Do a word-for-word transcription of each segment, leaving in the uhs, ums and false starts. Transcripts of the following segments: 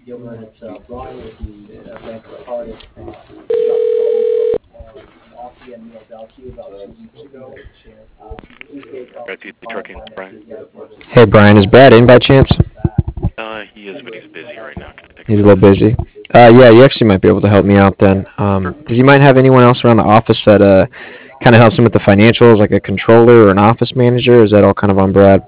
Right, the trucking, Brian. Hey Brian, is Brad in by chance? Uh, he is, but he's busy right now. Can I take a He's a little message? busy. Uh, yeah, you actually might be able to help me out then. Um, Sure. does he might have anyone else around the office that uh, kind of helps him with the financials, like a controller or an office manager? Or is that all kind of on Brad?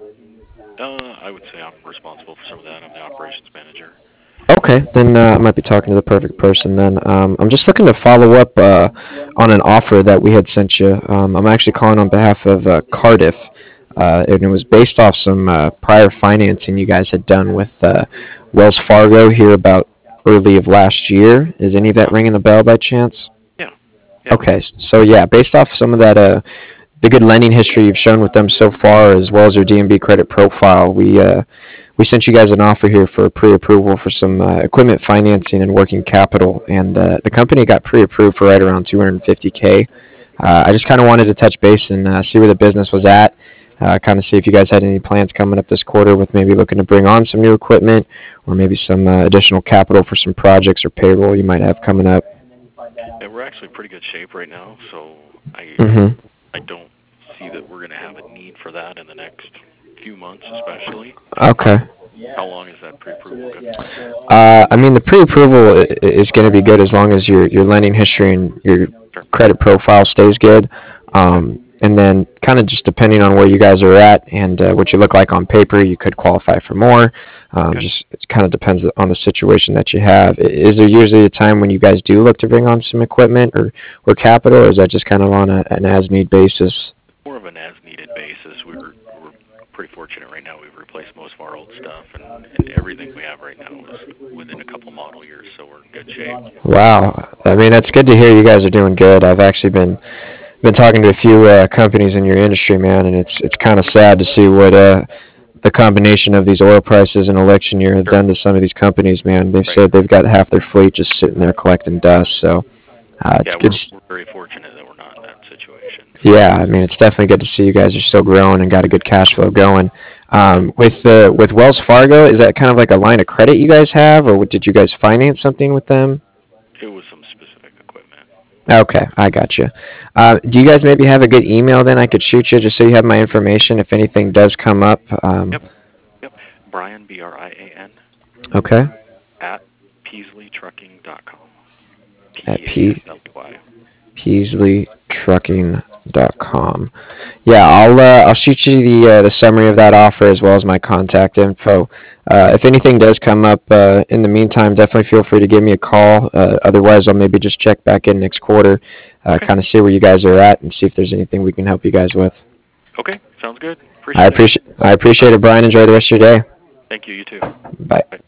Uh, I would say I'm responsible for some of that. I'm the operations manager. Okay, then uh, I might be talking to the perfect person then. Um, I'm just looking to follow up uh, on an offer that we had sent you. Um, I'm actually calling on behalf of uh, Cardiff, uh, and it was based off some uh, prior financing you guys had done with uh, Wells Fargo here about early of last year. Is any of that Uh-huh. ringing a bell by chance? Yeah. Yeah. Okay, so yeah, based off some of that uh, the good lending history you've shown with them so far, as well as your D M B credit profile, we uh, we sent you guys an offer here for pre-approval for some uh, equipment financing and working capital, and uh, the company got pre-approved for right around two hundred fifty k. Uh, I just kind of wanted to touch base and uh, see where the business was at, uh, kind of see if you guys had any plans coming up this quarter with maybe looking to bring on some new equipment or maybe some uh, additional capital for some projects or payroll you might have coming up. Yeah, we're actually in pretty good shape right now, so I Mm-hmm. I don't see that we're going to have a need for that in the next few months, especially. Okay. Um, how long is that pre-approval good for? Uh, I mean, the pre-approval is going to be good as long as your your lending history and your Sure. credit profile stays good. Okay. Um, and then, kind of just depending on where you guys are at and uh, what you look like on paper, you could qualify for more. Um, Okay. just it kind of depends on the situation that you have. I- Is there usually a time when you guys do look to bring on some equipment or or capital, or is that just kind of on a, an as-need basis? More of an as-needed basis. We're we're pretty fortunate right now. We've replaced most of our old stuff, and and everything we have right now is within a couple model years, so we're in good shape. Wow, I mean that's good to hear. You guys are doing good. I've actually been been talking to a few uh, companies in your industry, man, and it's it's kind of sad to see what uh, the combination of these oil prices and election year have Sure. done to some of these companies, man. They've Right. said they've got half their fleet just sitting there collecting dust. So uh, it's Yeah, good. we're we're very fortunate that we're not in that situation. So Yeah, I mean it's definitely good to see you guys are still growing and got a good cash flow going. Um, with uh, with Wells Fargo, is that kind of like a line of credit you guys have, or did you guys finance something with them? it was some specific equipment. Okay, I got you. Uh, do you guys maybe have a good email then I could shoot you just so you have my information if anything does come up? Um, Yep. Yep. Brian B R I A N okay, at Peasley Trucking dot com. P at E A S P L E Y. Peasley Trucking dot com. Yeah, I'll uh, I'll shoot you the uh, the summary of that offer as well as my contact info. Uh, if anything does come up uh, in the meantime, definitely feel free to give me a call. Uh, otherwise, I'll maybe just check back in next quarter, uh, Okay. kind of see where you guys are at and see if there's anything we can help you guys with. Okay. Sounds good. I Appreciate it. appreciate I All appreciate right. it, Brian. Enjoy the rest of your day. Thank you. You too. Bye. Bye.